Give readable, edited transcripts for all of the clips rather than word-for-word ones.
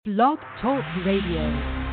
Blog Talk Radio.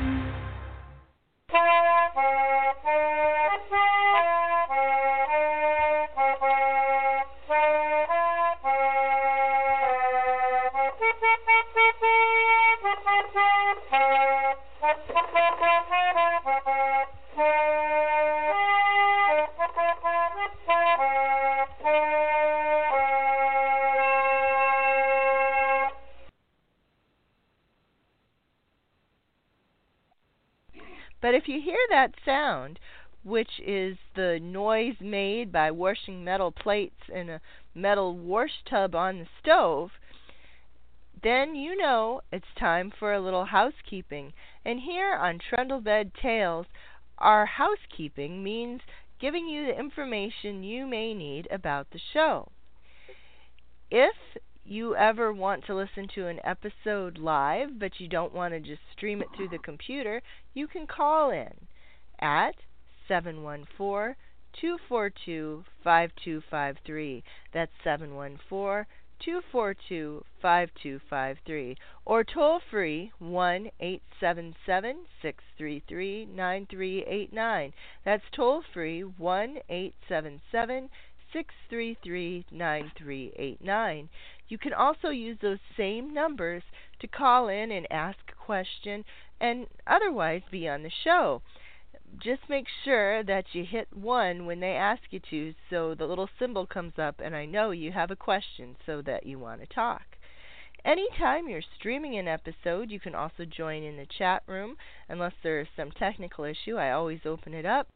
But if you hear that sound, which is the noise made by washing metal plates in a metal wash tub on the stove, then you know it's time for a little housekeeping. And here on Trundlebed Tales, our housekeeping means giving you the information you may need about the show. If you ever want to listen to an episode live, but you don't want to just stream it through the computer, you can call in at 714-242-5253. That's 714-242-5253. Or toll free 1-877-633-9389. That's toll free 1-877-633-9389. You can also use those same numbers to call in and ask a question and otherwise be on the show. Just make sure that you hit 1 when they ask you to, so the little symbol comes up and I know you have a question so that you want to talk. Anytime you're streaming an episode, you can also join in the chat room. Unless there's some technical issue, I always open it up.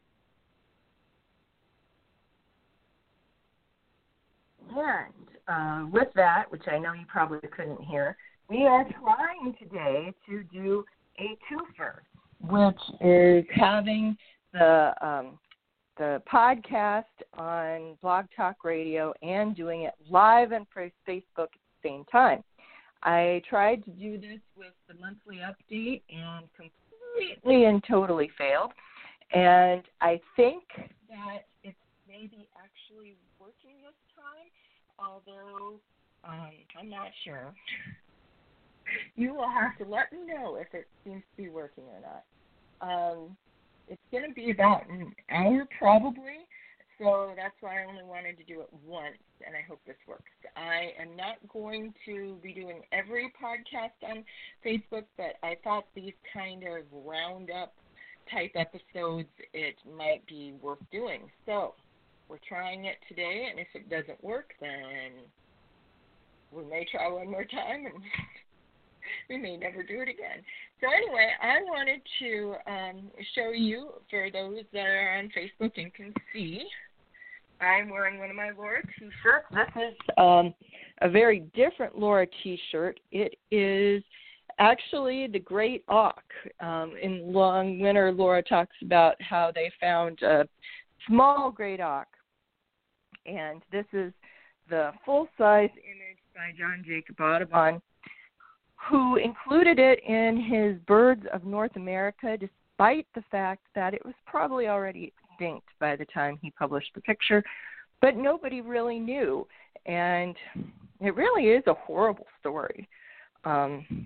And with that, which I know you probably couldn't hear, we are trying today to do a twofer, which is having the podcast on Blog Talk Radio and doing it live on Facebook at the same time. I tried to do this with the monthly update and completely and totally failed. And I think that it's maybe actually working this time, although I'm not sure. You will have to let me know if it seems to be working or not. It's going to be about an hour probably, so that's why I only wanted to do it once, and I hope this works. I am not going to be doing every podcast on Facebook, but I thought these kind of roundup type episodes, it might be worth doing. So we're trying it today, and if it doesn't work, then we may try one more time, and we may never do it again. So anyway, I wanted to show you, for those that are on Facebook and can see, I'm wearing one of my Laura T-shirts. This is a very different Laura T-shirt. It is actually the Great Auk. In Long Winter, Laura talks about how they found a small Great Auk. And this is the full-size image by John Jacob Audubon, who included it in his Birds of North America, despite the fact that it was probably already extinct by the time he published the picture. But nobody really knew. And it really is a horrible story. And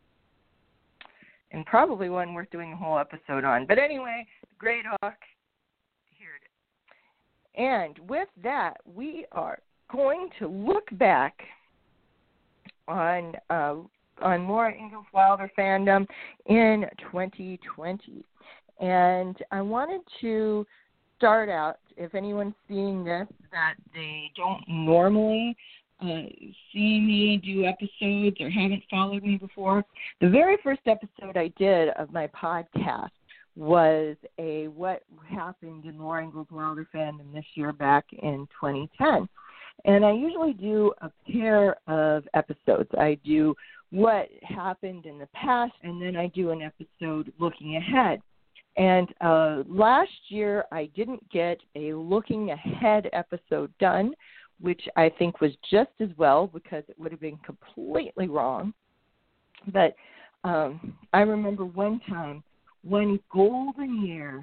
probably one worth doing a whole episode on. But anyway, Great Auk, here it is. And with that, we are going to look back on Laura Ingalls Wilder fandom in 2020. And I wanted to start out, if anyone's seeing this, that they don't normally see me do episodes or haven't followed me before. The very first episode I did of my podcast was a What Happened in Laura Ingalls Wilder fandom this year back in 2010. And I usually do a pair of episodes. I do what happened in the past, and then I do an episode looking ahead. And last year I didn't get a looking ahead episode done, which I think was just as well because it would have been completely wrong. But I remember one time, one golden year,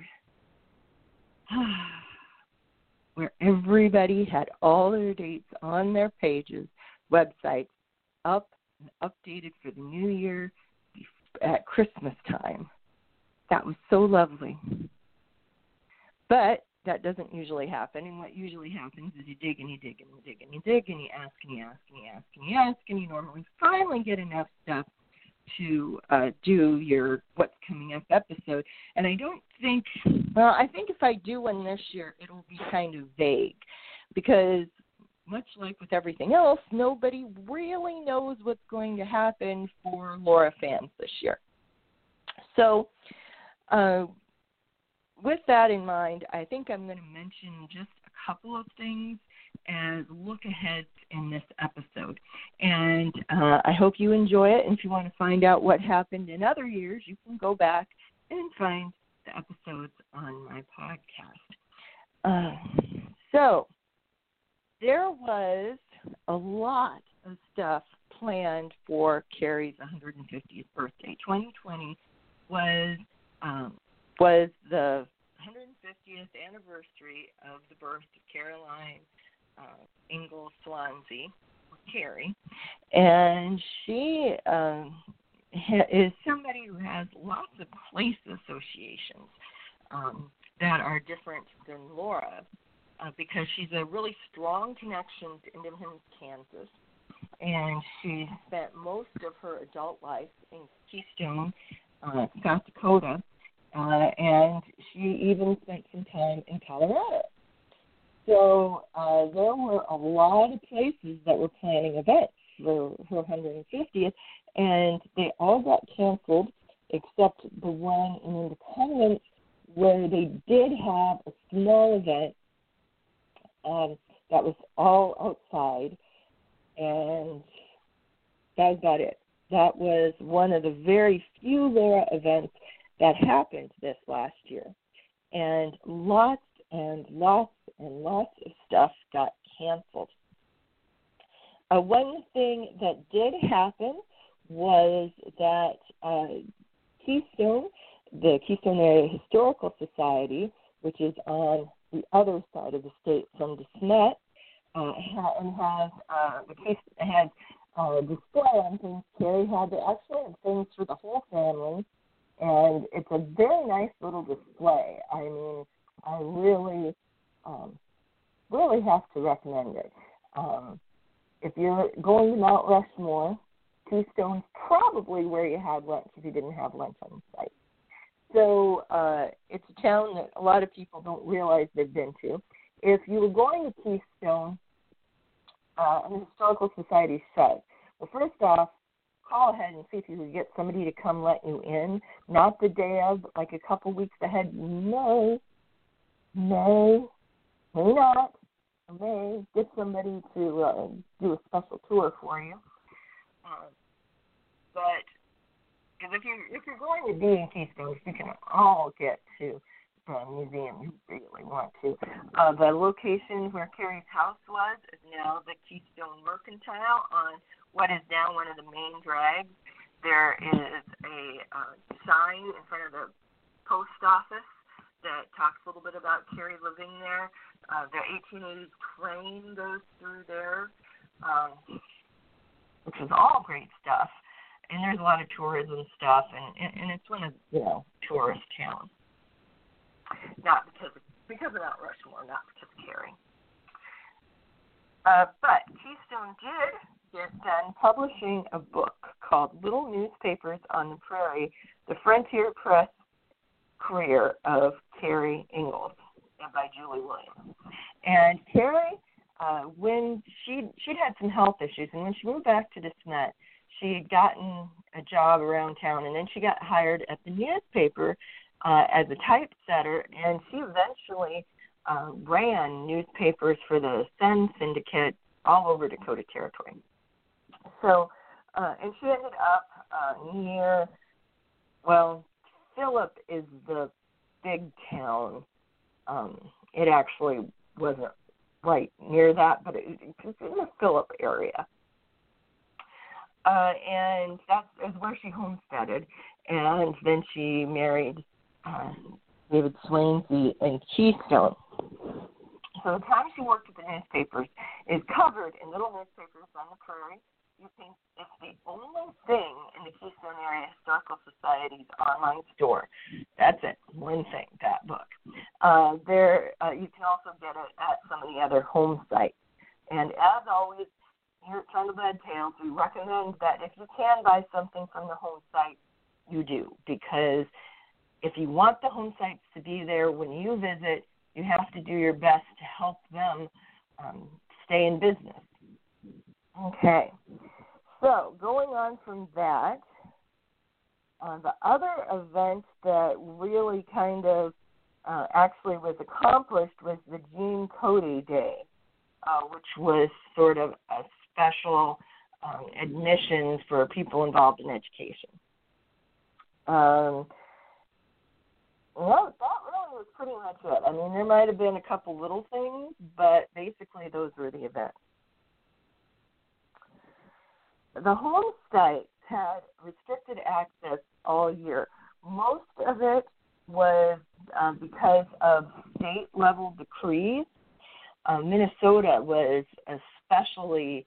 where everybody had all their dates on their pages, websites, up and updated for the new year at Christmas time. That was so lovely. But that doesn't usually happen, and what usually happens is you dig and you dig and you dig and you dig and you ask and you ask and you ask and you ask, and you normally finally get enough stuff to do your What's Coming Up episode. And I don't think, well, I think if I do one this year, it'll be kind of vague, because much like with everything else, nobody really knows what's going to happen for Laura fans this year. So with that in mind, I think I'm going to mention just a couple of things as look aheads in this episode. And I hope you enjoy it. And if you want to find out what happened in other years, you can go back and find the episodes on my podcast. So there was a lot of stuff planned for Carrie's 150th birthday. 2020 was the 150th anniversary of the birth of Caroline Ingalls Swansea, Carrie, and she is somebody who has lots of place associations that are different than Laura, because she's a really strong connection to Independence, Kansas, and she spent most of her adult life in Keystone, South Dakota, and she even spent some time in Colorado. So there were a lot of places that were planning events for her 150th, and they all got canceled except the one in Independence, where they did have a small event that was all outside, and that was about it. That was one of the very few Laura events that happened this last year, and lots and lots of stuff got canceled. One thing that did happen was that Keystone, the Keystone Area Historical Society, which is on the other side of the state from DeSmet, had a display on things. Carrie had to actually have things for the whole family, and it's a very nice little display. I mean, I really have to recommend it. If you're going to Mount Rushmore, Keystone's probably where you had lunch if you didn't have lunch on site. So it's a town that a lot of people don't realize they've been to. If you were going to Keystone and the Historical Society said, well, first off, call ahead and see if you could get somebody to come let you in. Not the day of, like a couple weeks ahead. No, may not. May get somebody to do a special tour for you. But because if you're going to be in Keystone, you can all get to the museum you really want to. The location where Carrie's house was is now the Keystone Mercantile on what is now one of the main drags. There is a sign in front of the post office that talks a little bit about Carrie living there. The 1880s train goes through there, which is all great stuff. And there's a lot of tourism stuff, and it's one of, tourist towns. Not because of Mount Rushmore, not because of Carrie. But Keystone did get done publishing a book called Little Newspapers on the Prairie, The Frontier Press Career of Carrie Ingalls, by Julie Williams. And Carrie, when she'd had some health issues, and when she moved back to DeSmet, she had gotten a job around town, and then she got hired at the newspaper as a typesetter, and she eventually ran newspapers for the Sun Syndicate all over Dakota Territory. So, and she ended up near, Phillip is the big town. It actually wasn't right near that, but it's in the Phillip area. And that is where she homesteaded. And then she married David Swansea in Keystone. So the time she worked at the newspapers is covered in Little Newspapers on the Prairie. you can, it's the only thing in the Keystone Area Historical Society's online store. That's it, one thing, that book. You can also get it at some of the other home sites. And as always, here at Thunderbird Tales, we recommend that if you can buy something from the home site, you do, because if you want the home sites to be there when you visit, you have to do your best to help them stay in business. Okay, so going on from that, the other event that really kind of actually was accomplished was the Gene Cody Day, which was sort of a special admissions for people involved in education. Well, that really was pretty much it. I mean, there might have been a couple little things, but basically those were the events. The home site had restricted access all year. Most of it was because of state-level decrees. Minnesota was especially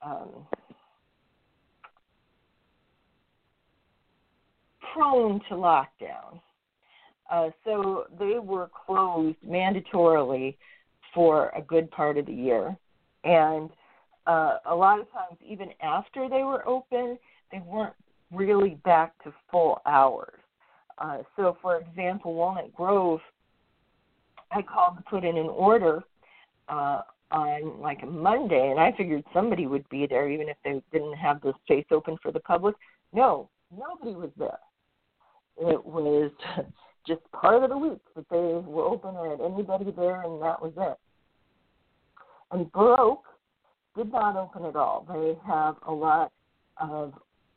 prone to lockdown. So they were closed mandatorily for a good part of the year. And a lot of times, even after they were open, they weren't really back to full hours. So, for example, Walnut Grove, I called to put in an order on like a Monday, and I figured somebody would be there even if they didn't have the space open for the public. No, nobody was there. It was just part of the week that they were open or had anybody there, and that was it. And Burr Oak did not open at all. They have a lot of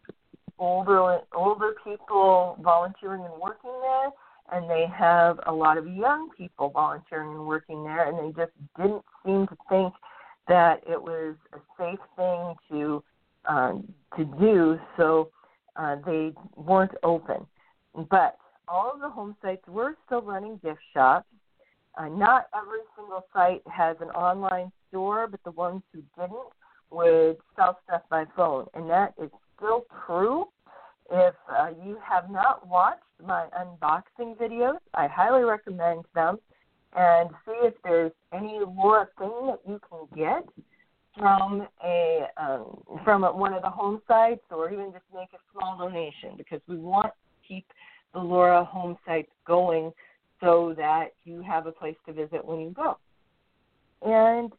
older people volunteering and working there, and they have a lot of young people volunteering and working there, and they just didn't seem to think that it was a safe thing to do, so they weren't open. But all of the home sites were still running gift shops. Not every single site has an online store, but the ones who didn't would sell stuff by phone, and that is still true. If you have not watched my unboxing videos, I highly recommend them, and see if there's any Laura thing that you can get from one of the home sites, or even just make a small donation, because we want to keep the Laura home sites going so that you have a place to visit when you go. And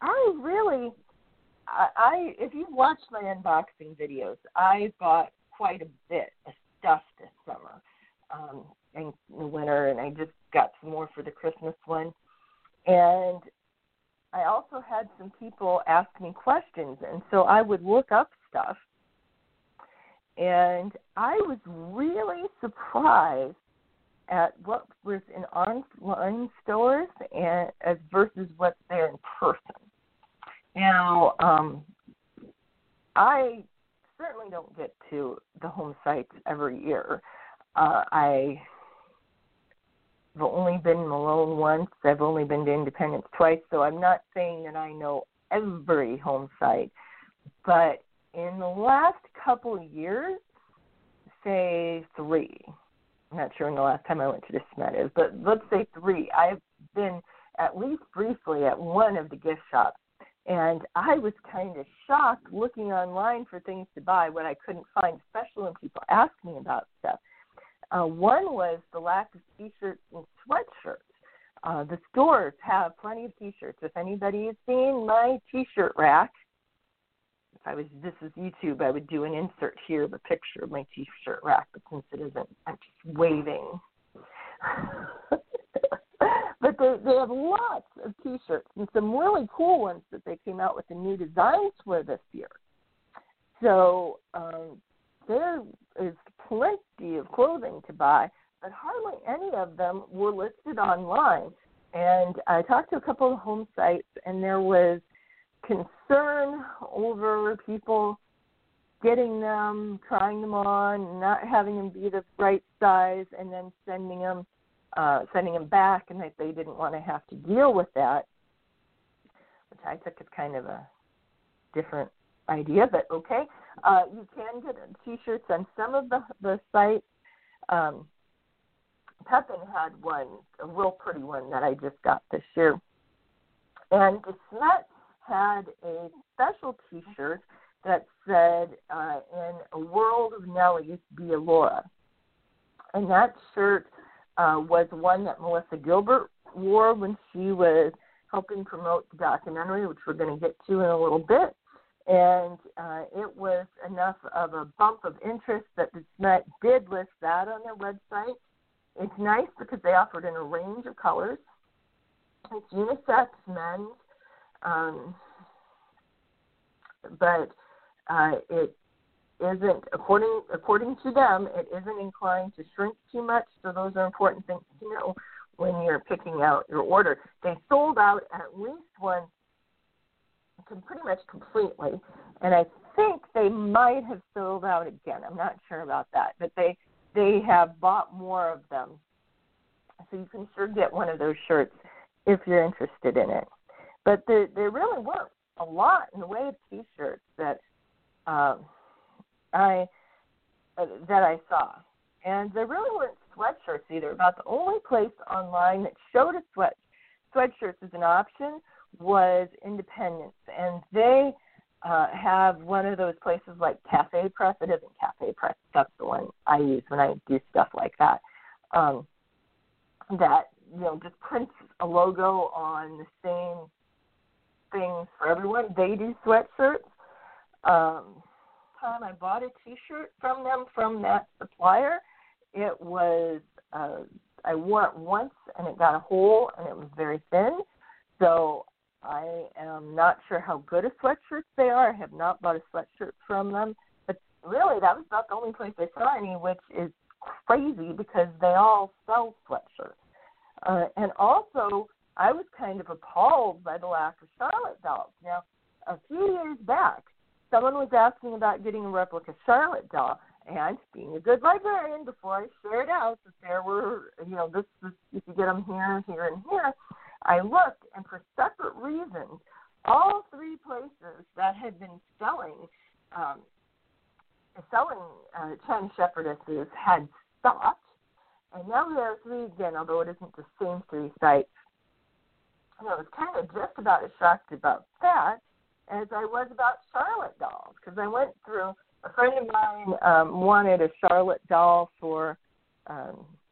if you've watched my unboxing videos, I bought quite a bit of stuff this summer in the winter, and I just got some more for the Christmas one. And I also had some people ask me questions, and so I would look up stuff. And I was really surprised at what was in online stores and as versus what's there in person. Now, I certainly don't get to the home sites every year. I've only been in Malone once. I've only been to Independence twice, so I'm not saying that I know every home site. But in the last couple of years, say 3, I'm not sure when the last time I went to the SMET is, but let's say 3, I've been at least briefly at one of the gift shops. And I was kind of shocked looking online for things to buy when I couldn't find, especially when people ask me about stuff. One was the lack of T-shirts and sweatshirts. The stores have plenty of T-shirts. If anybody has seen my T-shirt rack, this is YouTube, I would do an insert here of a picture of my T-shirt rack, but since it isn't, I'm just waving. But they have lots of T-shirts and some really cool ones that they came out with the new designs for this year. So there is plenty of clothing to buy, but hardly any of them were listed online. And I talked to a couple of home sites, and there was concern over people getting them, trying them on, not having them be the right size, and then sending them back, and that they didn't want to have to deal with that, which I took as kind of a different idea, but okay. You can get T-shirts on some of the sites. Pepin had one, a real pretty one that I just got this year. And DeSmet had a special T-shirt that said, in a world of Nellies, be a Laura. And that shirt was one that Melissa Gilbert wore when she was helping promote the documentary, which we're going to get to in a little bit. And it was enough of a bump of interest that DeSmet did list that on their website. It's nice because they offered in a range of colors. It's unisex men's, but it isn't, according to them, it isn't inclined to shrink too much. So those are important things to know when you're picking out your order. They sold out at least one, pretty much completely, and I think they might have sold out again. I'm not sure about that, but they have bought more of them. So you can sure get one of those shirts if you're interested in it. But there really weren't a lot in the way of T-shirts that I saw. And there really weren't sweatshirts either. About the only place online that showed a sweatshirts as an option was Independence. And they have one of those places like Cafe Press. It isn't Cafe Press. That's the one I use when I do stuff like that. That, just prints a logo on the same things for everyone. They do sweatshirts. Time I bought a T-shirt from them, from that supplier, it was, I wore it once and it got a hole and it was very thin. So I am not sure how good a sweatshirt they are. I have not bought a sweatshirt from them. But really, that was about the only place I saw any, which is crazy because they all sell sweatshirts. And also, I was kind of appalled by the lack of Charlotte dolls. Now, a few years back, someone was asking about getting a replica Charlotte doll, and being a good librarian, before I shared out that there were, this you could get them here, here, and here, I looked, and for separate reasons, all three places that had been selling Chinese shepherdesses had stopped, and now there are three again, although it isn't the same three sites. And I was kind of just about as shocked about that as I was about Charlotte dolls, because I went through, a friend of mine wanted a Charlotte doll for her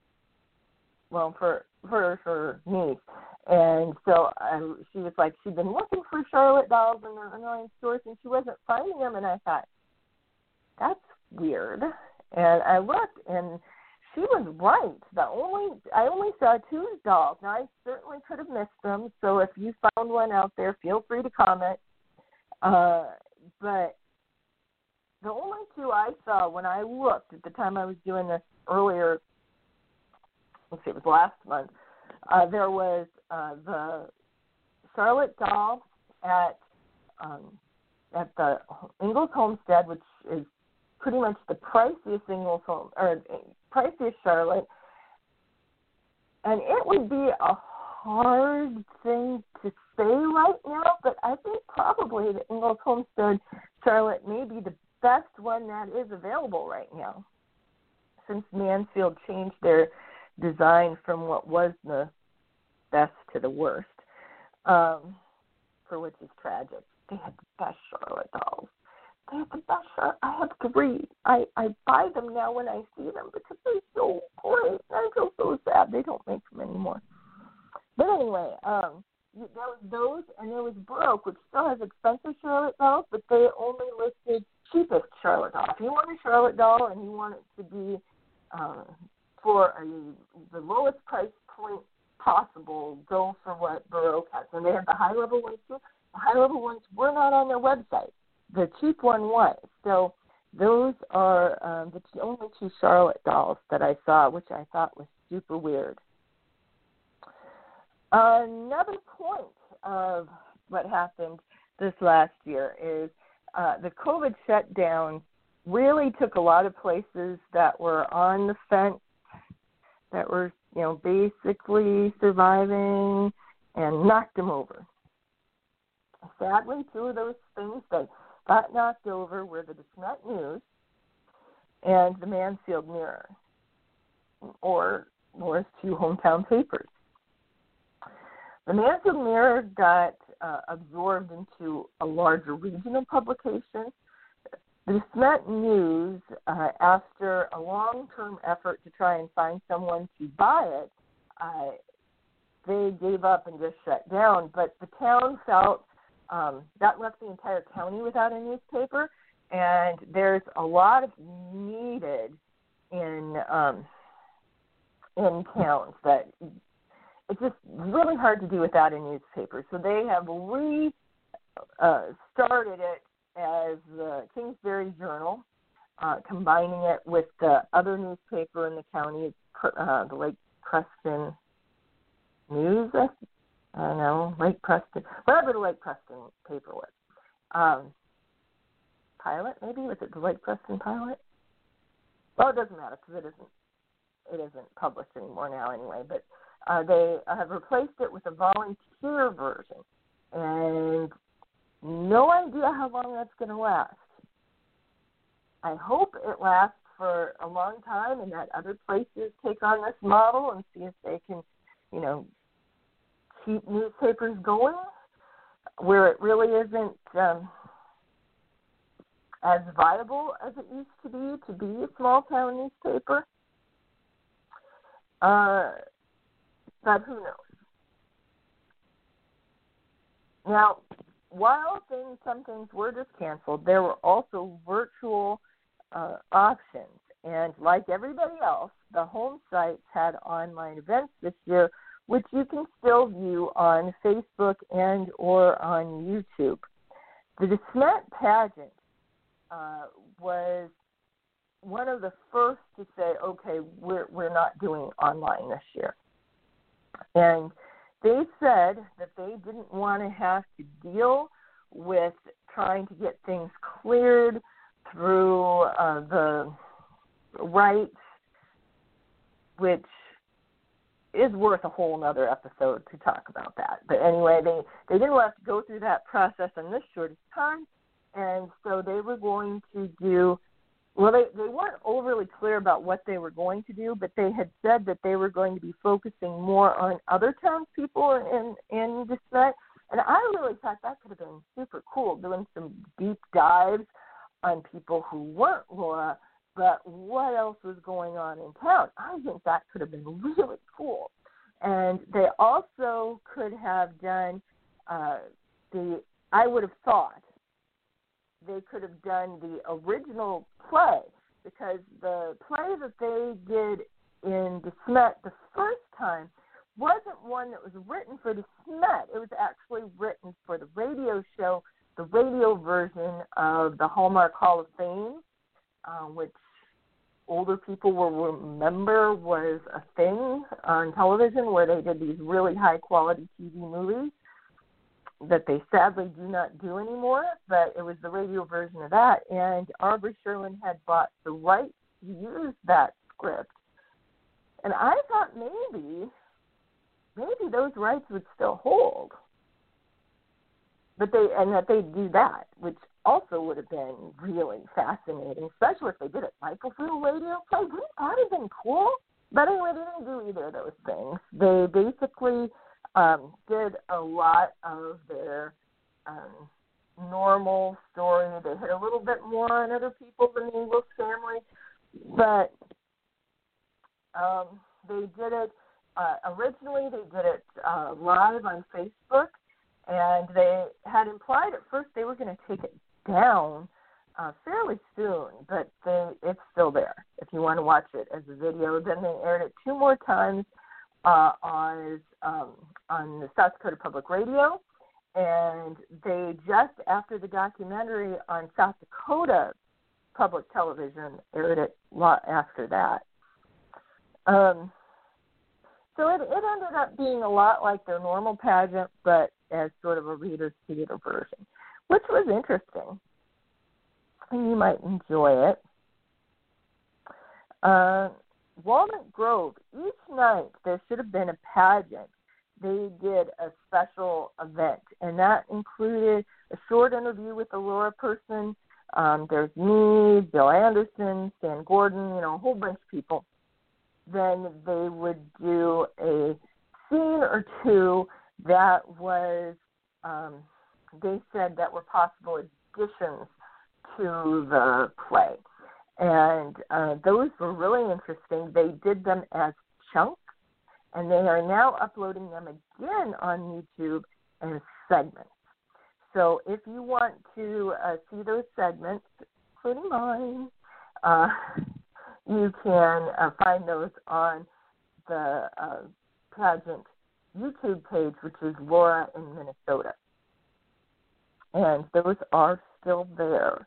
niece. And so she was like, she'd been looking for Charlotte dolls in the online stores, and she wasn't finding them. And I thought, that's weird. And I looked, and she was right. I only saw two dolls. Now, I certainly could have missed them, so if you found one out there, feel free to comment. But the only two I saw when I looked at the time I was doing this earlier, let's see, it was last month, there was the Charlotte doll at the Ingalls Homestead, which is pretty much the priciest Charlotte, and it would be a hard thing to say right now, but I think probably the Ingalls Homestead Charlotte may be the best one that is available right now, since Mansfield changed their design from what was the best to the worst, for which is tragic. They had the best Charlotte dolls. They have the best Charlotte. I have three. I buy them now when I see them because they're so great. I feel so sad they don't make them anymore. But anyway, there was those, and there was Baroque, which still has expensive Charlotte dolls, but they only listed cheapest Charlotte doll. If you want a Charlotte doll and you want it to be for the lowest price point possible, go for what Baroque has. And they have the high-level ones, too. The high-level ones were not on their website. The cheap one was. So those are the only two Charlotte dolls that I saw, which I thought was super weird. Another point of what happened this last year is the COVID shutdown really took a lot of places that were on the fence, that were, basically surviving, and knocked them over. Sadly, two of those things, got knocked over were the DeSmet News and the Mansfield Mirror, or Laura's two hometown papers. The Mansfield Mirror got absorbed into a larger regional publication. The DeSmet News, after a long-term effort to try and find someone to buy it, they gave up and just shut down. But the town felt that left the entire county without a newspaper, and there's a lot of needed in towns that it's just really hard to do without a newspaper. So they have started it as the Kingsbury Journal, combining it with the other newspaper in the county, the Lake Preston News. I don't know, Lake Preston, whatever the Lake Preston paper was. Pilot, maybe? Was it the Lake Preston Pilot? Well, it doesn't matter because it isn't published anymore now anyway. But they have replaced it with a volunteer version, and no idea how long that's going to last. I hope it lasts for a long time and that other places take on this model and see if they can, keep newspapers going where it really isn't as viable as it used to be a small town newspaper. But who knows? Now, while some things were just canceled, there were also virtual auctions. And like everybody else, the home sites had online events this year, which you can still view on Facebook and or on YouTube. The DeSmet pageant was one of the first to say, okay, we're not doing online this year. And they said that they didn't want to have to deal with trying to get things cleared through the rights, which is worth a whole nother episode to talk about that. But anyway, they didn't have to go through that process in this shortest time, and so they were going to do, well, they weren't overly clear about what they were going to do, but they had said that they were going to be focusing more on other townspeople in DeSmet. And I really thought that could have been super cool, doing some deep dives on people who weren't Laura, but what else was going on in town. I think that could have been really cool. And they also could have done I would have thought, they could have done the original play, because the play that they did in DeSmet the first time wasn't one that was written for DeSmet. It was actually written for the radio show, the radio version of the Hallmark Hall of Fame, which older people will remember was a thing on television, where they did these really high-quality TV movies that they sadly do not do anymore, but it was the radio version of that, and Aubrey Sherlin had bought the right to use that script. And I thought maybe those rights would still hold, but that they'd do that, which also would have been really fascinating, especially if they did it microfilm radio play. Wouldn't that have been cool? But anyway, they didn't do either of those things. They basically did a lot of their normal story. They hit a little bit more on other people than the Ingalls family, but they did it, originally they did it live on Facebook, and they had implied at first they were going to take it down fairly soon, but it's still there if you want to watch it as a video. Then they aired it 2 more times on the South Dakota Public Radio, and they just after the documentary on South Dakota Public Television aired it after that. So it ended up being a lot like their normal pageant, but as sort of a reader's theater version, which was interesting, and you might enjoy it. Walnut Grove, each night there should have been a pageant. They did a special event, and that included, a short interview with a Laura person. There's me, Bill Anderson, Stan Gordon, a whole bunch of people. Then they would do a scene or two that was, they said that were possible additions to the play. And those were really interesting. They did them as chunks, and they are now uploading them again on YouTube as segments. So if you want to see those segments, including mine, you can find those on the pageant YouTube page, which is Laura in Minnesota. And those are still there.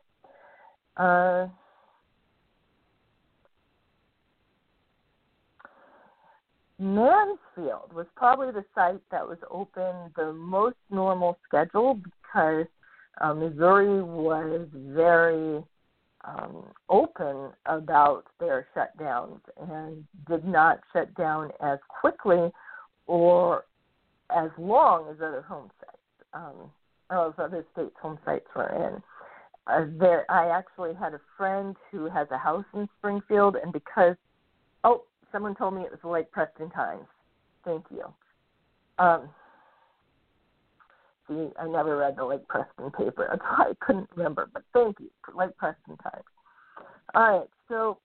Mansfield was probably the site that was open the most normal schedule because Missouri was very open about their shutdowns and did not shut down as quickly or as long as other home sites, or as other states' home sites were in. I actually had a friend who has a house in Springfield, and because, someone told me it was the Lake Preston Times. Thank you. See, I never read the Lake Preston paper. That's why I couldn't remember, but thank you for Lake Preston Times. All right, so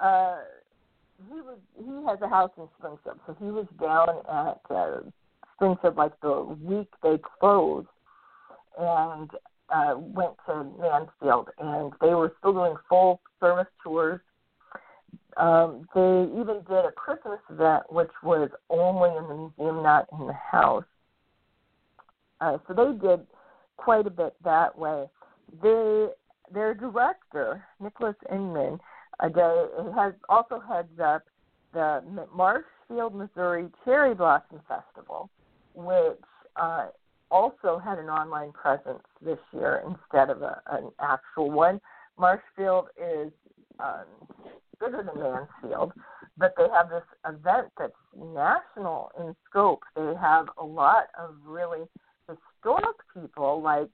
he has a house in Springfield, so he was down at Springfield like the week they closed and went to Mansfield, and they were still doing full service tours. They even did a Christmas event, which was only in the museum, not in the house. So they did quite a bit that way. Their director, Nicholas Inman, also heads up the Marshfield, Missouri Cherry Blossom Festival, which also had an online presence this year instead of an actual one. Marshfield is bigger than Mansfield, but they have this event that's national in scope. They have a lot of really historic people like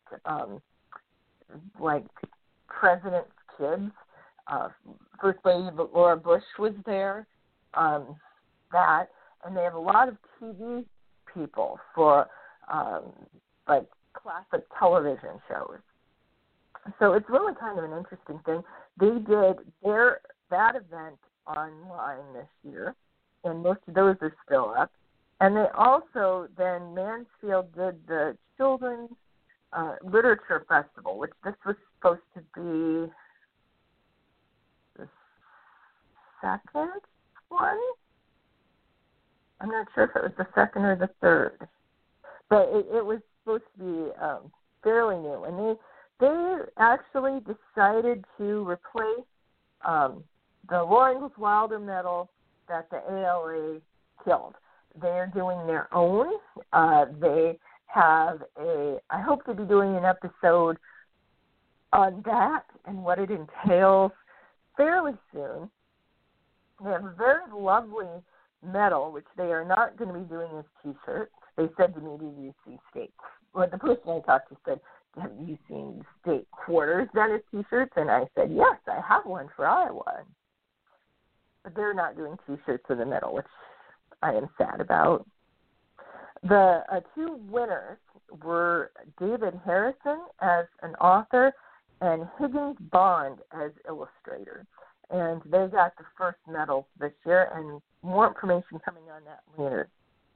President's kids. First Lady Laura Bush was there. And they have a lot of TV people for like classic television shows. So it's really kind of an interesting thing. They did that event online this year, and most of those are still up. And they also, then Mansfield did the Children's Literature Festival, which this was supposed to be the second one. I'm not sure if it was the second or the third, but it was supposed to be fairly new. And they actually decided to replace the Laura Ingalls Wilder medal that the ALA killed. They're doing their own. They have I hope to be doing an episode on that and what it entails fairly soon. They have a very lovely medal, which they are not going to be doing as T-shirts. They said to me, did you see state? Well, the person I talked to said, have you seen state quarters done as T-shirts? And I said, yes, I have one for Iowa. But they're not doing T-shirts of the medal, which I am sad about. The two winners were David Harrison as an author and Higgins Bond as illustrator. And they got the first medals this year, and more information coming on that later.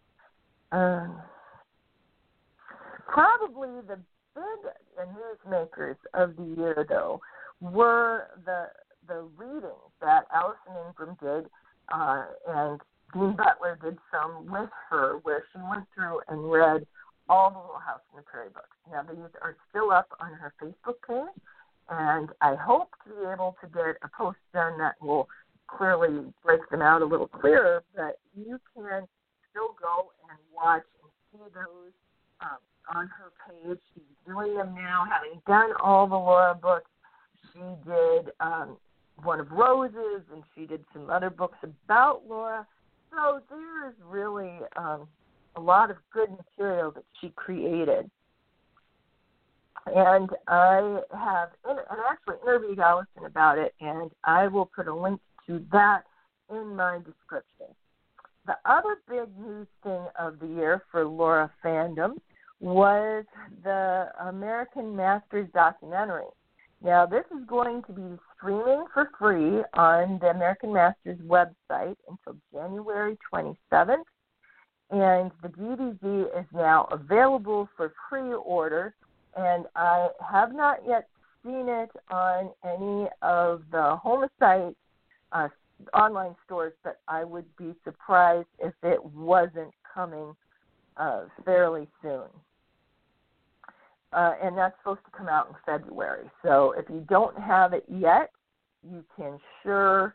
Probably the big newsmakers of the year, though, were the readings that Allison Ingram did, and Dean Butler did some with her, where she went through and read all the Little House on the Prairie books. Now, these are still up on her Facebook page, and I hope to be able to get a post done that will clearly break them out a little clearer, but you can still go and watch and see those on her page. She's doing them now, having done all the Laura books. She did one of Rose's, and she did some other books about Laura. So there's really a lot of good material that she created. And I have actually interviewed Allison about it, and I will put a link to that in my description. The other big news thing of the year for Laura fandom was the American Masters documentary. Now, this is going to be streaming for free on the American Masters website until January 27th, and the DVD is now available for pre-order, and I have not yet seen it on any of the Homicide online stores, but I would be surprised if it wasn't coming fairly soon. And that's supposed to come out in February. So if you don't have it yet, you can sure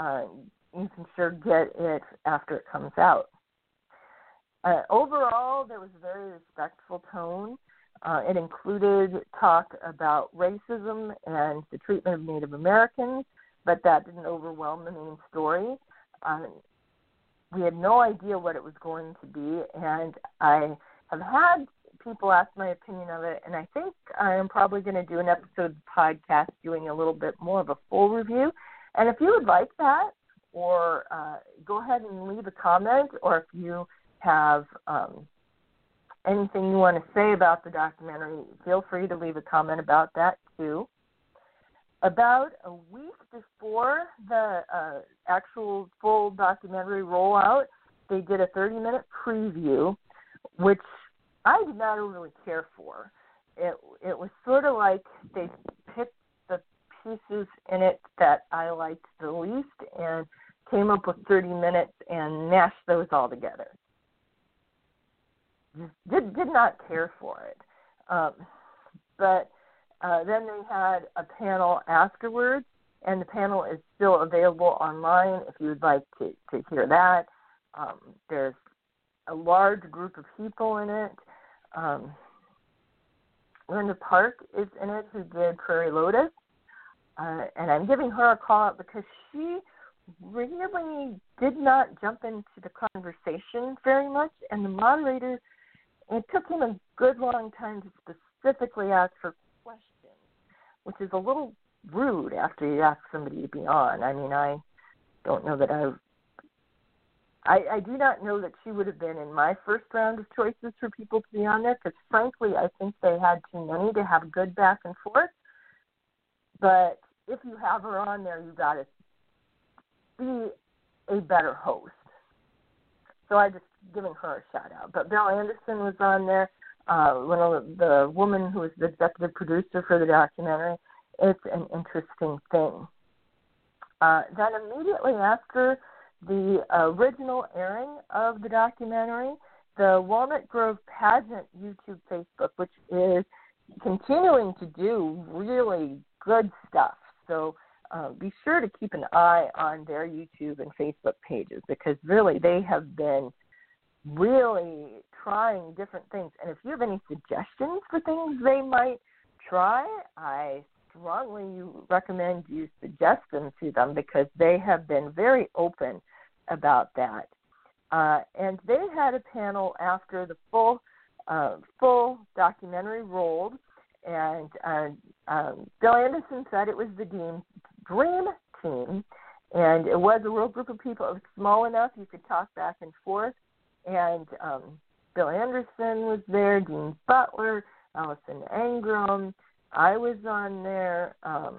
get it after it comes out. Overall, there was a very respectful tone. It included talk about racism and the treatment of Native Americans, but that didn't overwhelm the main story. We had no idea what it was going to be, and I have had people ask my opinion of it, and I think I am probably going to do an episode of the podcast doing a little bit more of a full review. And if you would like that, or go ahead and leave a comment, or if you have anything you want to say about the documentary, feel free to leave a comment about that too. About a week before the actual full documentary rollout, they did a 30-minute preview, which I did not really care for. It was sort of like they picked the pieces in it that I liked the least and came up with 30 minutes and mashed those all together. Did not care for it. But then they had a panel afterwards, and the panel is still available online if you would like to hear that. There's a large group of people in it. Linda Park is in it, who did Prairie Lotus, and I'm giving her a call out because she really did not jump into the conversation very much, and the moderator, it took him a good long time to specifically ask her questions, which is a little rude after you ask somebody to be on. I mean, I don't know that I do not know that she would have been in my first round of choices for people to be on there, because frankly, I think they had too many to have good back and forth. But if you have her on there, you got to be a better host. So I just giving her a shout out. But Bill Anderson was on there, the woman who was the executive producer for the documentary. It's an interesting thing. Then immediately after the original airing of the documentary, the Walnut Grove Pageant YouTube Facebook, which is continuing to do really good stuff. So be sure to keep an eye on their YouTube and Facebook pages, because really they have been really trying different things. And if you have any suggestions for things they might try, I strongly recommend you suggest them to them, because they have been very open about that. And they had a panel after the full documentary rolled, and Bill Anderson said it was the Dream Team, and it was a real group of people. It was small enough you could talk back and forth, and Bill Anderson was there, Dean Butler, Allison Ingram, I was on there,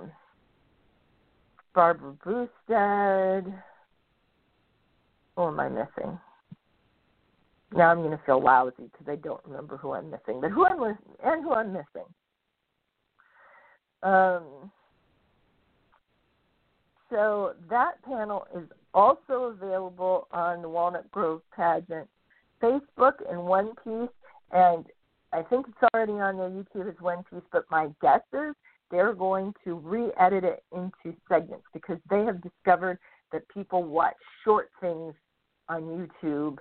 Barbara Boosted. Who am I missing? Now I'm going to feel lousy because I don't remember who I'm missing, but who I'm missing. So that panel is also available on the Walnut Grove Pageant Facebook in one piece, and I think it's already on their YouTube as one piece, but my guess is they're going to re-edit it into segments, because they have discovered that people watch short things on YouTube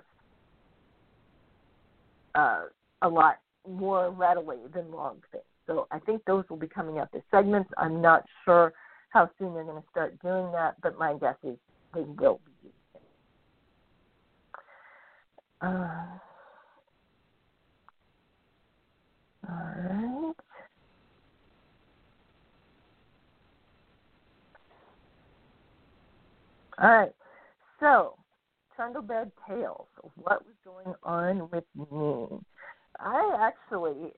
a lot more readily than long things. So I think those will be coming up as segments. I'm not sure how soon they're going to start doing that, but my guess is they will be using it. All right. All right. So, Trundlebed Tales. What was going on with me? I actually,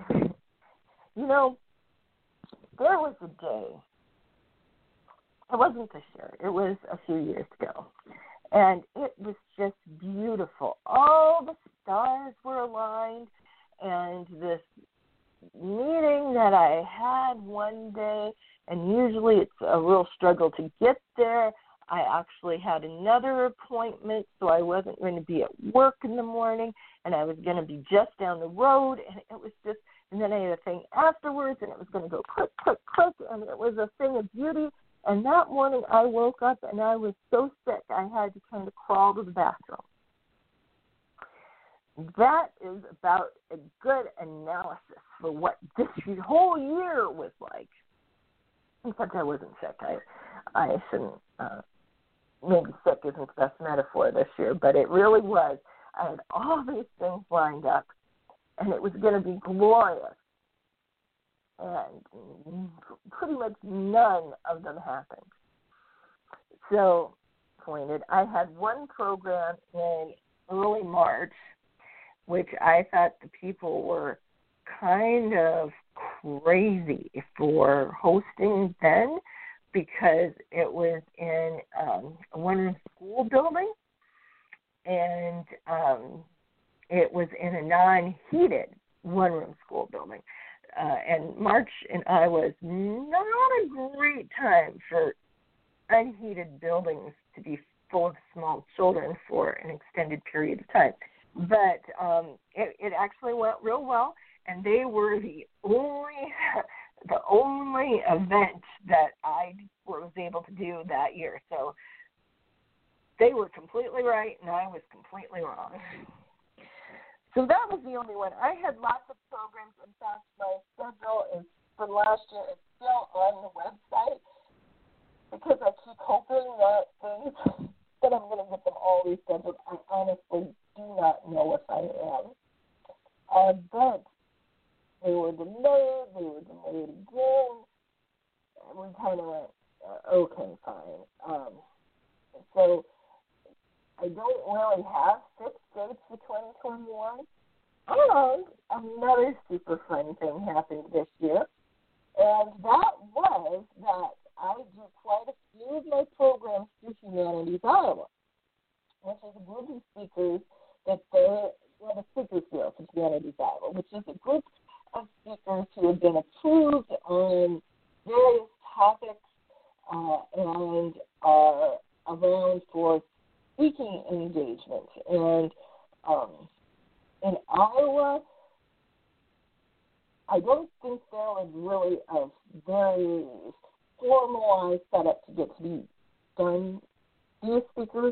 there was a day. It wasn't this year. It was a few years ago. And it was just beautiful. All the stars were aligned, and this meeting that I had one day, and usually it's a real struggle to get there. I actually had another appointment, so I wasn't going to be at work in the morning, and I was going to be just down the road, and it was just, and then I had a thing afterwards, and it was going to go click, click, click, and it was a thing of beauty. And that morning I woke up, and I was so sick I had to kind of crawl to the bathroom. That is about a good analysis for what this whole year was like. Except I wasn't sick. I shouldn't, maybe sick isn't the best metaphor this year, but it really was. I had all these things lined up, and it was going to be glorious. And pretty much none of them happened. So, I had one program in early March, which I thought the people were kind of crazy for hosting then, because it was in a one-room school building, and it was in a non-heated one-room school building. And March in Iowa is not a great time for unheated buildings to be full of small children for an extended period of time. But it actually went real well, and they were the only event that I was able to do that year. So they were completely right, and I was completely wrong. So that was the only one. I had lots of programs. In fact, my schedule is from last year. It's still on the website because I keep hoping that I'm going to get them all rescheduled. I honestly do not know if I am. But they were delayed. Again. And we kind of went, okay, fine. So I don't really have 6 dates for 2021. And another super fun thing happened this year, and that was that I do quite a few of my programs through Humanities Iowa, which is a group of speakers that the Speakers Bureau for Humanities Iowa, which is a group of speakers who have been approved on various topics and are around for speaking engagement. And in Iowa, I don't think there is really a very formalized setup to get to be done these speakers.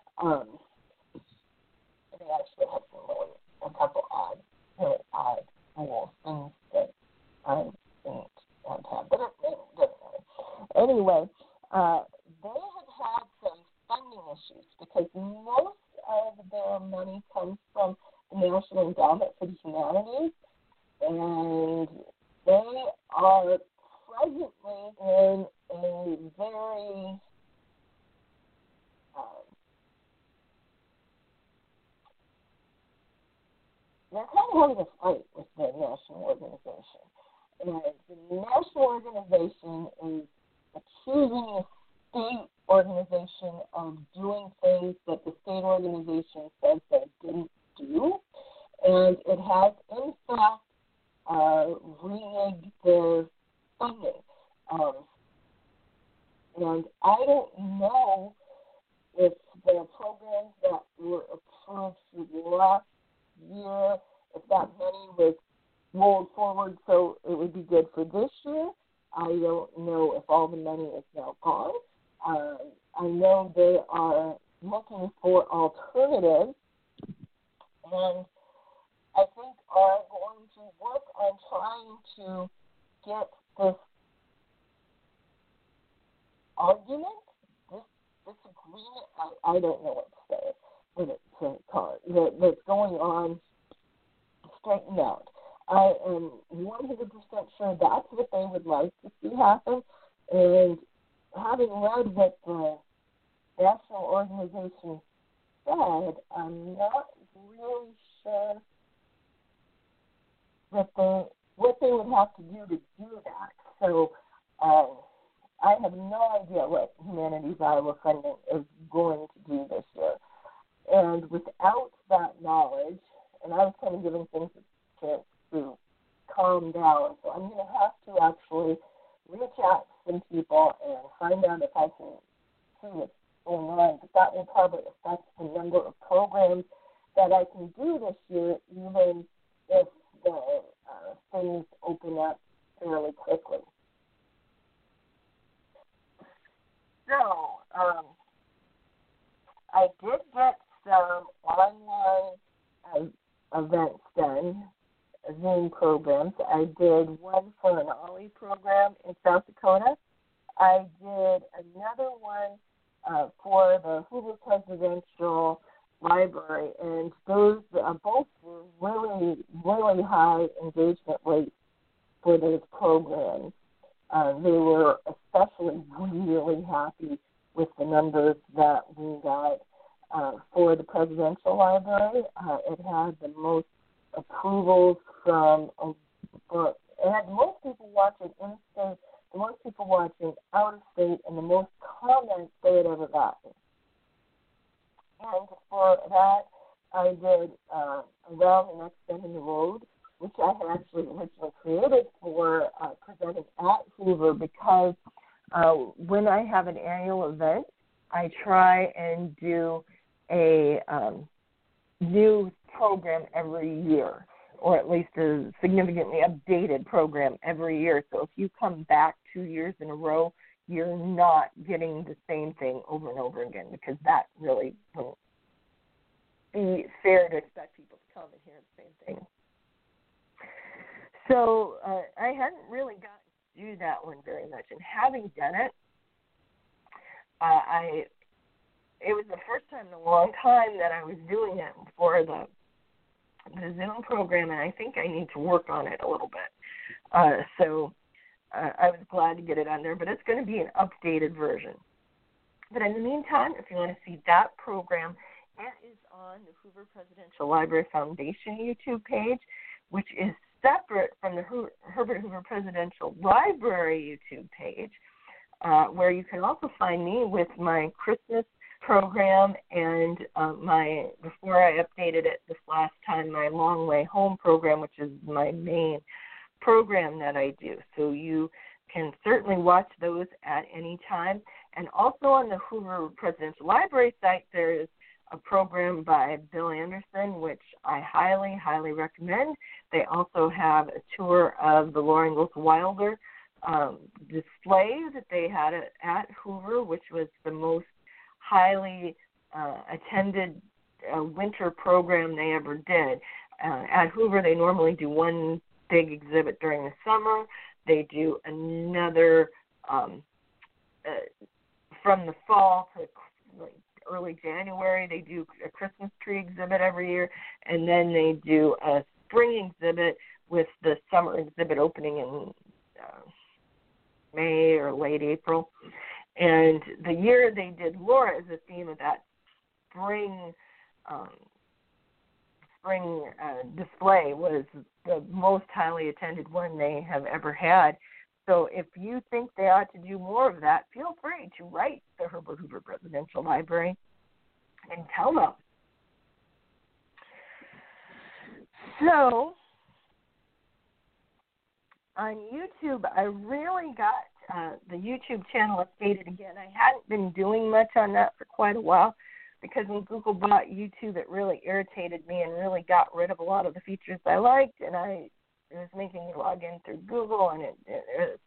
They actually have a couple really odd rules, things that I think don't have. But it doesn't matter. Anyway, they have had some funding issues because most of their money comes from the National Endowment for the Humanities, and they are presently in a very they're kind of having a fight with the national organization. And the national organization is accusing the state organization of doing things that the state organization says they didn't do. And it has, in fact, rigged their funding. And I don't know if the programs that were approved for the last year, if that money was rolled forward so it would be good for this year. I don't know if all the money is now gone. I know they are looking for alternatives, and I think are going to work on trying to get this argument, this disagreement, I don't know what to say, to call it, that's going on straightened out. I am 100% sure that's what they would like to see happen, and having read what the national organization said, I'm not really sure what they would have to do that. So I have no idea what Humanities Iowa Funding is going to do this year. And without that knowledge, and I was kind of giving things a chance to calm down, so I'm going to have to actually reach out to some people and find out if I can see what's going on. But that will probably affect the number of programs that I can do this year, even if the things open up fairly quickly. So, I did get some online events done, Zoom programs. I did one for an OLLI program in South Dakota. I did another one for the Hoover Presidential Library, and those both were really, really high engagement rates for those programs. They were especially really happy with the numbers that we got for the Presidential Library. It had the most approvals from, it had the most people watching in-state, the most people watching out-of-state, and the most comments they had ever gotten. And for that, I did Around the Next Bend in the Road, which I had actually originally created for presenting at Hoover, because when I have an annual event, I try and do a new program every year, or at least a significantly updated program every year. So if you come back 2 years in a row, you're not getting the same thing over and over again, because that really won't be fair to expect people to come and hear the same thing. So I hadn't really gotten to do that one very much. And having done it, it was the first time in a long time that I was doing it for the Zoom program, and I think I need to work on it a little bit. So I was glad to get it on there, but it's going to be an updated version. But in the meantime, if you want to see that program, it is on the Hoover Presidential Library Foundation YouTube page, which is separate from the Herbert Hoover Presidential Library YouTube page, where you can also find me with my Christmas program and before I updated it this last time, my Long Way Home program, which is my main program that I do. So you can certainly watch those at any time. And also on the Hoover Presidential Library site, there is a program by Bill Anderson, which I highly, highly recommend. They also have a tour of the Laura Ingalls Wilder display that they had at Hoover, which was the most highly attended winter program they ever did. At Hoover, they normally do one big exhibit during the summer. They do another from the fall to early January. They do a Christmas tree exhibit every year, and then they do a spring exhibit with the summer exhibit opening in May or late April. And the year they did Laura as a theme of that spring display was the most highly attended one they have ever had. So if you think they ought to do more of that, feel free to write the Herbert Hoover Presidential Library and tell them. So on YouTube, I really got the YouTube channel updated again. I hadn't been doing much on that for quite a while, because when Google bought YouTube, it really irritated me and really got rid of a lot of the features I liked, and it was making me log in through Google, and it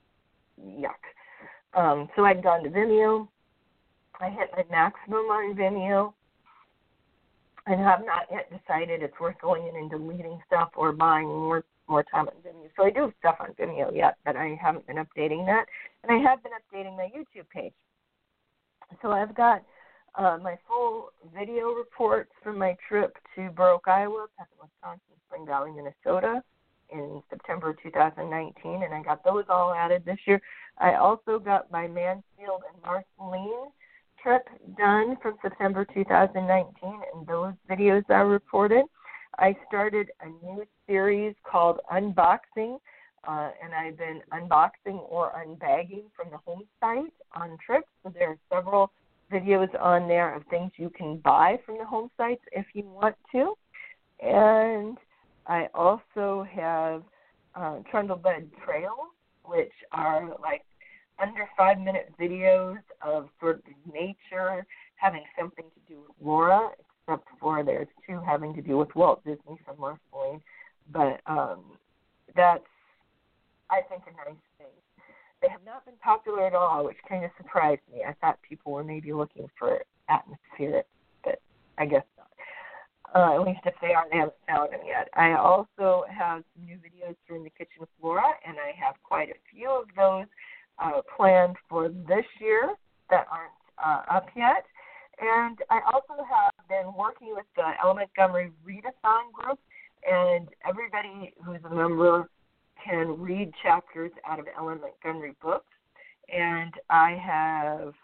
yuck. So I'd gone to Vimeo. I hit my maximum on Vimeo, and have not yet decided it's worth going in and deleting stuff or buying more time on Vimeo. So I do have stuff on Vimeo yet, but I haven't been updating that. And I have been updating my YouTube page. So I've got my full video reports from my trip to Burr Oak, Iowa, Peckham, Wisconsin, Spring Valley, Minnesota in September 2019, and I got those all added this year. I also got my Mansfield and Marceline trip done from September 2019, and those videos are reported. I started a new series called Unboxing, and I've been unboxing or unbagging from the home site on trips. So there are several videos on there of things you can buy from the home sites if you want to. And I also have Trundlebed Trails, which are like under 5-minute videos of sort of nature having something to do with Laura, except for there's 2 having to do with Walt Disney from Marceline. But that's, I think, a nice thing. They have not been popular at all, which kind of surprised me. I thought people were maybe looking for atmospheric, but I guess not. At least if they are, they haven't found them yet. I also have some new videos from the kitchen with Laura, and I have quite a few of those planned for this year that aren't up yet. And I also have been working with the Ellen Montgomery Readathon group, and everybody who's a member can read chapters out of Ellen Montgomery books. And I have,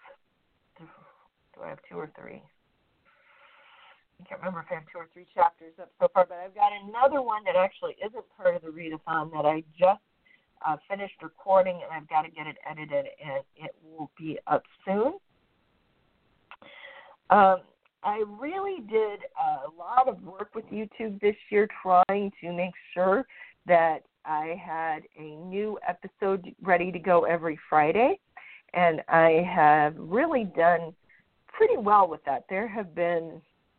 do I have 2 or 3? I can't remember if I have 2 or 3 chapters up so far, but I've got another one that actually isn't part of the readathon that I just finished recording, and I've got to get it edited, and it will be up soon. I really did a lot of work with YouTube this year trying to make sure that I had a new episode ready to go every Friday, and I have really done pretty well with that. There have been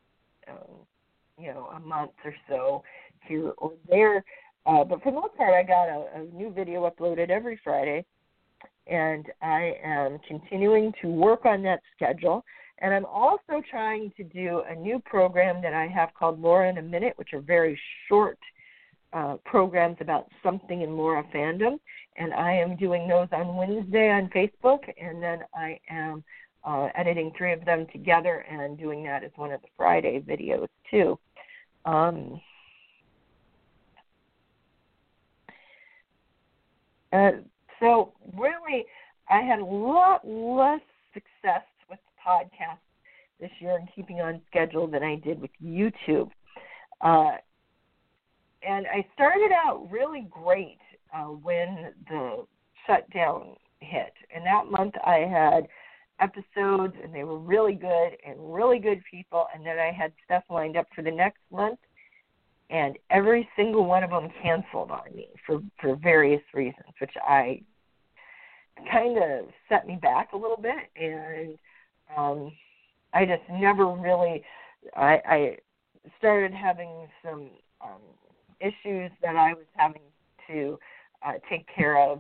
a month or so here or there. But for the most part, I got a new video uploaded every Friday, and I am continuing to work on that schedule. And I'm also trying to do a new program that I have called Laura in a Minute, which are very short programs about something in Laura fandom. And I am doing those on Wednesday on Facebook, and then I am editing 3 of them together and doing that as one of the Friday videos, too. So really, I had a lot less success with the podcast this year and keeping on schedule than I did with YouTube. And I started out really great when the shutdown hit. And that month I had episodes, and they were really good and really good people. And then I had stuff lined up for the next month, and every single one of them canceled on me for various reasons, which I kind of set me back a little bit. And I just never really, I started having some issues that I was having to take care of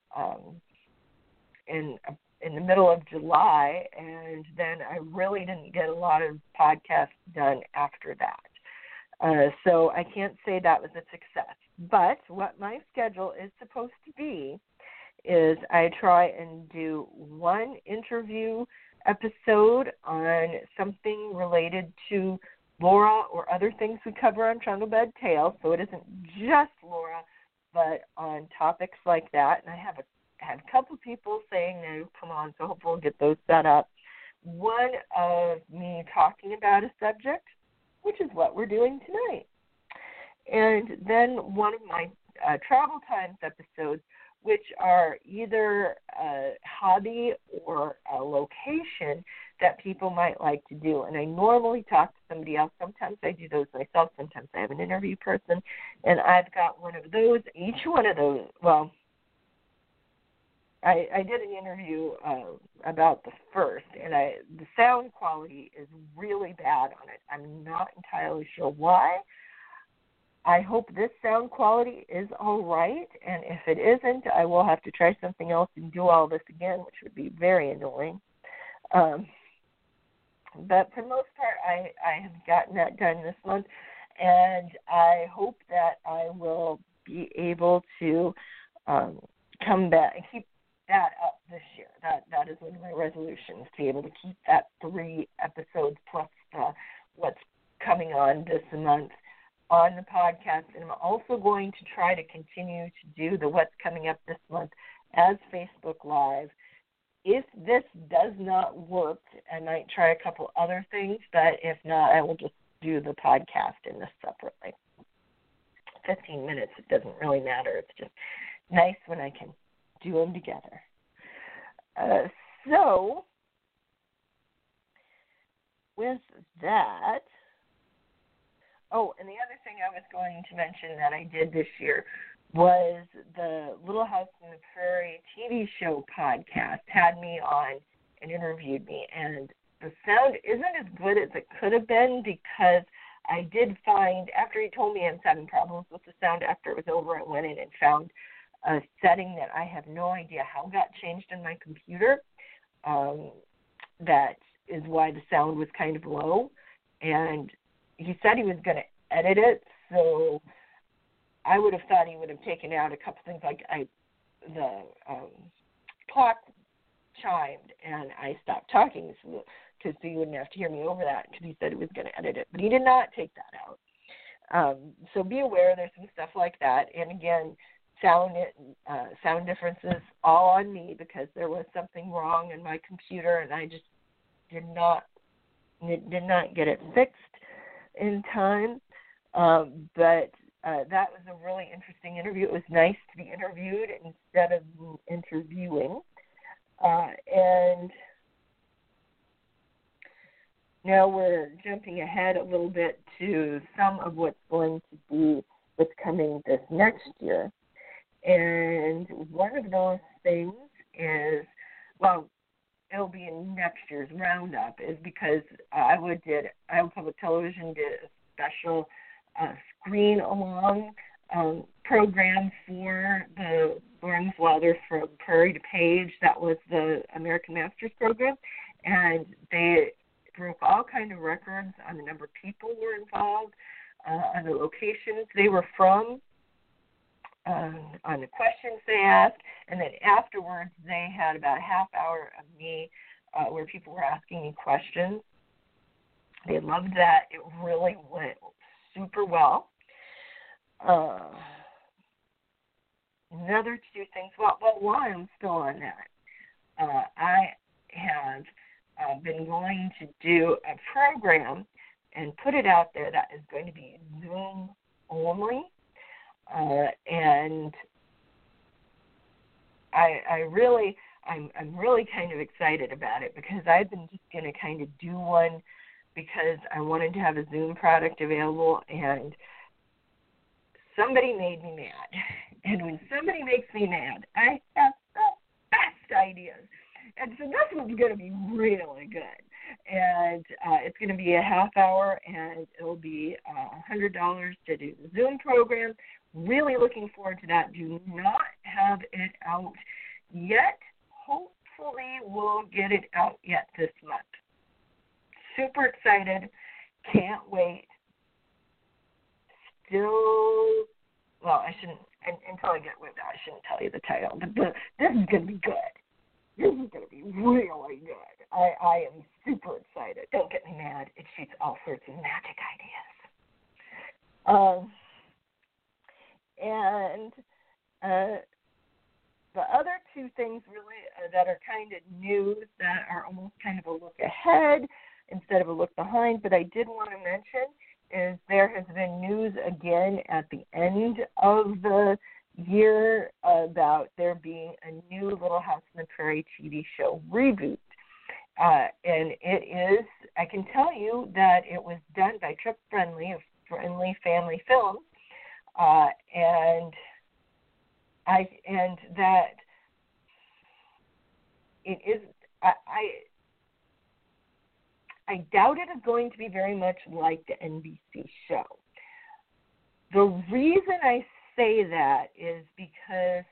in the middle of July, and then I really didn't get a lot of podcasts done after that. So I can't say that was a success. But what my schedule is supposed to be is I try and do 1 interview episode on something related to Laura or other things we cover on Trundlebed Tales. So it isn't just Laura, but on topics like that. And I have a couple people saying they'll come on, so hopefully we'll get those set up. One of me talking about a subject, which is what we're doing tonight. And then one of my travel times episodes, which are either a hobby or a location that people might like to do. And I normally talk to somebody else. Sometimes I do those myself. Sometimes I have an interview person. And I've got one of those. Each one of those, well, I did an interview about the first, and the sound quality is really bad on it. I'm not entirely sure why. I hope this sound quality is all right, and if it isn't, I will have to try something else and do all this again, which would be very annoying. But for the most part, I have gotten that done this month, and I hope that I will be able to come back and keep that up this year. That is one of my resolutions, to be able to keep that 3 episodes plus what's coming on this month on the podcast. And I'm also going to try to continue to do the What's Coming Up this month as Facebook Live if this does not work, I might try a couple other things, but if not, I will just do the podcast in this separately. 15 minutes, it doesn't really matter. It's just nice when I can do them together. So, with that, and the other thing I was going to mention that I did this year was the Little House on the Prairie TV show podcast had me on and interviewed me, and the sound isn't as good as it could have been because I did find, after he told me I was having problems with the sound after it was over, I went in and found a setting that I have no idea how got changed in my computer. That is why the sound was kind of low, and he said he was going to edit it, so I would have thought he would have taken out a couple things, like the clock chimed, and I stopped talking because he wouldn't have to hear me over that, because he said he was going to edit it, but he did not take that out. So be aware there's some stuff like that, and again, sound differences all on me because there was something wrong in my computer, and I just did not get it fixed in time. But that was a really interesting interview. It was nice to be interviewed instead of interviewing. And now we're jumping ahead a little bit to some of what's coming this next year. And one of those things is, it'll be in next year's roundup, is because Iowa Public Television did a special screen along program for the Lauren Wilder from Prairie to Page. That was the American Masters program, and they broke all kind of records on the number of people who were involved, on the locations they were from, on the questions they asked, and then afterwards they had about a half hour of me where people were asking me questions. They loved that. It really went super well. Another two things, while I'm still on that, I have been going to do a program and put it out there that is going to be Zoom only. And I'm really kind of excited about it because I've been just going to kind of do one because I wanted to have a Zoom product available, and somebody made me mad. And when somebody makes me mad, I have the best ideas. And so this one's going to be really good. And it's going to be a half hour, and it'll be $100 to do the Zoom program. Really looking forward to that. Do not have it out yet. Hopefully we'll get it out yet this month. Super excited. Can't wait. I shouldn't, until I get with that, I shouldn't tell you the title. But this is going to be good. This is going to be really good. I am super excited. Don't get me mad. It shoots all sorts of magic ideas. And the other two things really that are kind of news that are almost kind of a look ahead instead of a look behind, but I did want to mention is there has been news again at the end of the year about there being a new Little House on the Prairie TV show reboot. And it is, I can tell you that it was done by Trip Friendly of Friendly Family Films. And that it is, I doubt it is going to be very much like the NBC show. The reason I say that is because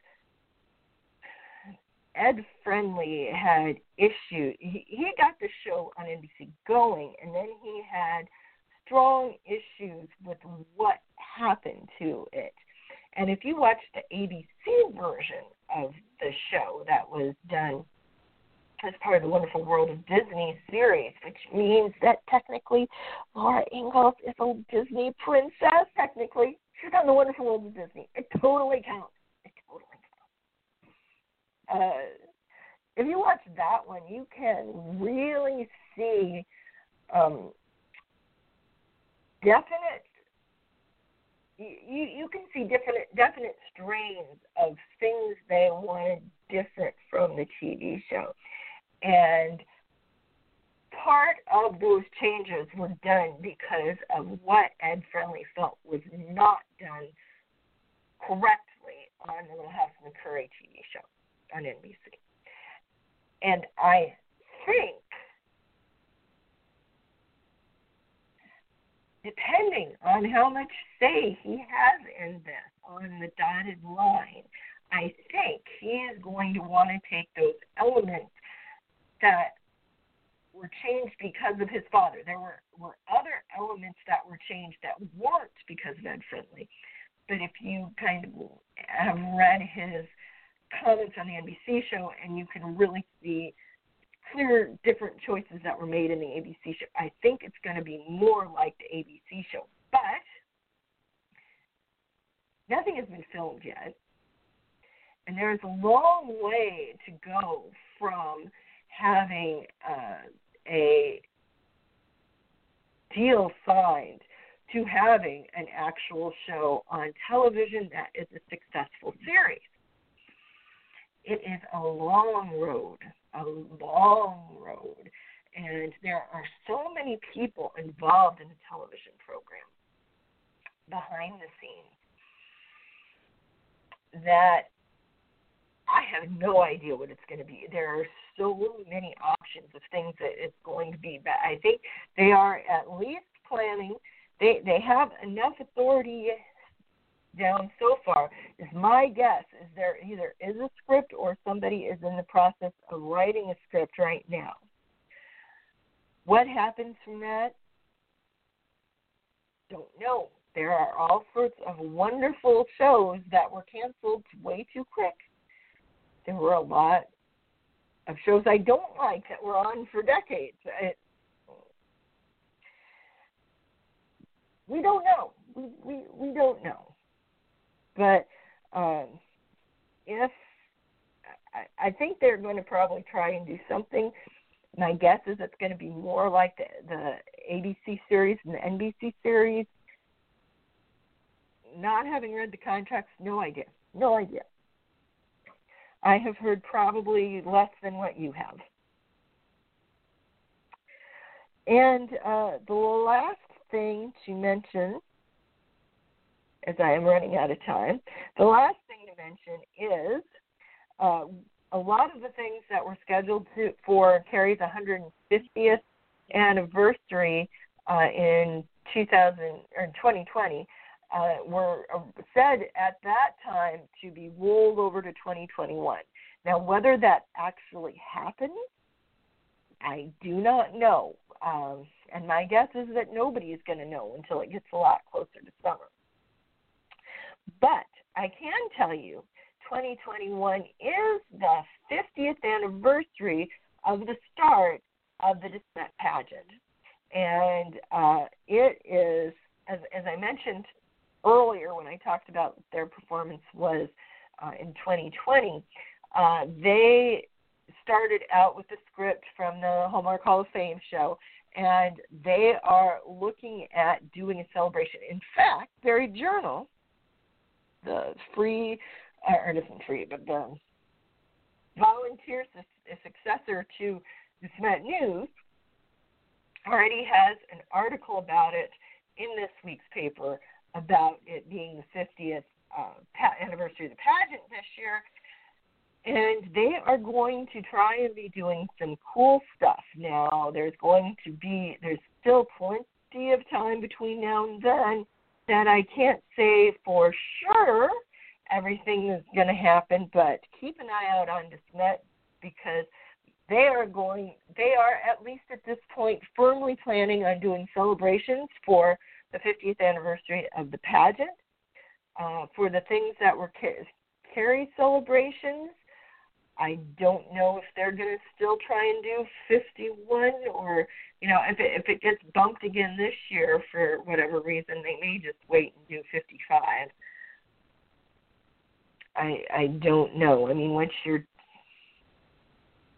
Ed Friendly had issues. He got the show on NBC going, and then he had strong issues with what happened to it. And if you watch the ABC version of the show that was done as part of the Wonderful World of Disney series, which means that technically Laura Ingalls is a Disney princess, technically. She's on the Wonderful World of Disney. It totally counts. if you watch that one, you can really see definite. You can see definite strains of things they wanted different from the TV show, and part of those changes were done because of what Ed Friendly felt was not done correctly on the Little House on the Prairie TV show on NBC. And I think, depending on how much say he has in this on the dotted line, I think he is going to want to take those elements that were changed because of his father. There were other elements that were changed that weren't because of Ed Friendly. But if you kind of have read his comments on the NBC show, and you can really see clear different choices that were made in the ABC show, I think it's going to be more like the ABC show. But nothing has been filmed yet, and there's a long way to go from having a deal signed to having an actual show on television that is a successful series. It is a long road, and there are so many people involved in the television program behind the scenes that I have no idea what it's going to be. There are so many options of things that it's going to be, but I think they are at least planning. They have enough authority down so far. Is my guess is there either is a script or somebody is in the process of writing a script right now. What happens from that? Don't know. There are all sorts of wonderful shows that were canceled way too quick. There were a lot of shows I don't like that were on for decades. We don't know. We don't know. But if I think they're going to probably try and do something. My guess is it's going to be more like the ABC series and the NBC series. Not having read the contracts, no idea. I have heard probably less than what you have. And the last thing to mention, as I am running out of time, the last thing to mention is a lot of the things that were scheduled for Carrie's 150th anniversary in 2020 were said at that time to be rolled over to 2021. Now, whether that actually happened, I do not know. And my guess is that nobody is going to know until it gets a lot closer to summer. But I can tell you 2021 is the 50th anniversary of the start of the DeSmet pageant. And it is, as I mentioned earlier when I talked about their performance was in 2020, they started out with the script from the Hallmark Hall of Fame show, and they are looking at doing a celebration. In fact, Barry Journal, the free, or it isn't free, but the volunteer successor to DeSmet News, already has an article about it in this week's paper about it being the 50th anniversary of the pageant this year. And they are going to try and be doing some cool stuff. Now, there's still plenty of time between now and then that I can't say for sure everything is going to happen, but keep an eye out on DeSmet because they are at least at this point firmly planning on doing celebrations for the 50th anniversary of the pageant. For the things that were Carrie celebrations, I don't know if they're going to still try and do 51 or, if it gets bumped again this year for whatever reason, they may just wait and do 55. I don't know. I mean, once you're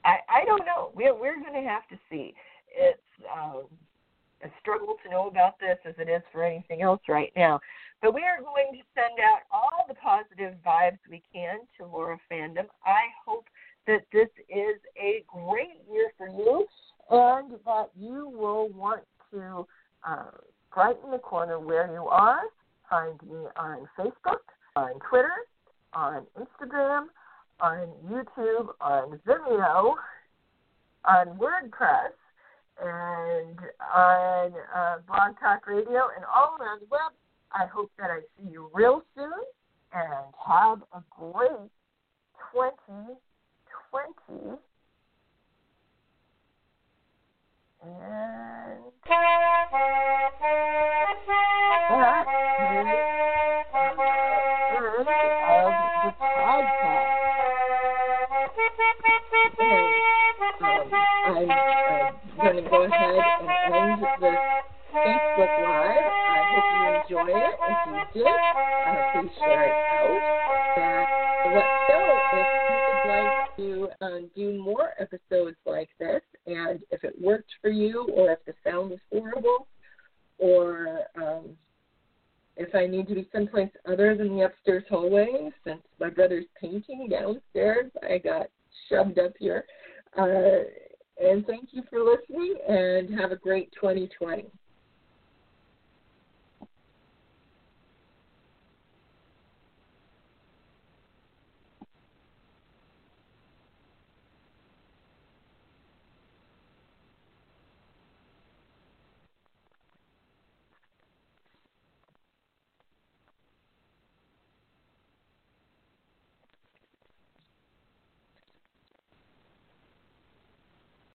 I don't know. We're going to have to see. It's a struggle to know about this as it is for anything else right now. But we are going to send out all the positive vibes we can to Laura Fandom. I hope that this is a great year for you and that you will want to brighten the corner where you are. Find me on Facebook, on Twitter, on Instagram, on YouTube, on Vimeo, on WordPress, and on Blog Talk Radio, and all around the web. I hope that I see you real soon, and have a great 2020. And I'm going to go ahead and end this Facebook Live. I hope you enjoy it. If you did, please share it out. And let me know if you would like to do more episodes like this, and if it worked for you, or if the sound is horrible, or if I need to be someplace other than the upstairs hallway, since my brother's painting downstairs, I got shoved up here. And thank you for listening, and have a great 2020.